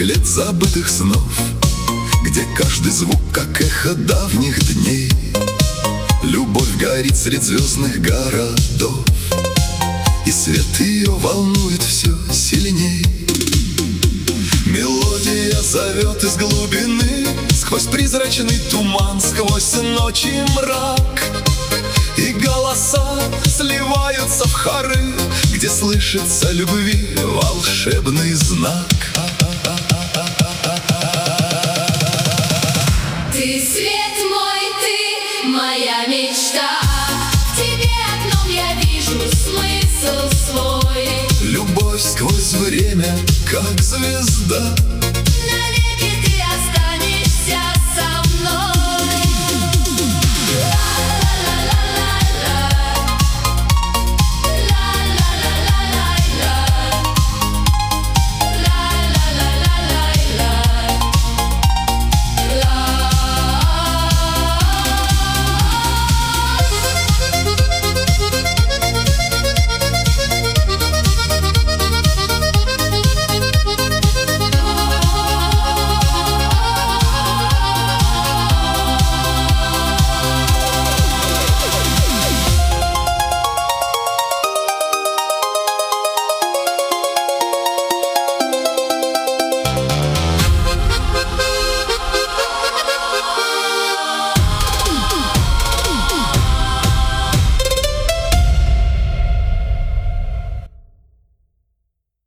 лет забытых снов, где каждый звук, как эхо давних дней. Любовь горит средь звездных городов, и свет ее волнует все сильней. Мелодия зовет из глубины, сквозь призрачный туман, сквозь ночь и мрак. И голоса сливаются в хоры, где слышится любви волшебный знак. Ты свет мой, ты моя мечта, в тебе одном я вижу смысл свой. Любовь сквозь время, как звезда,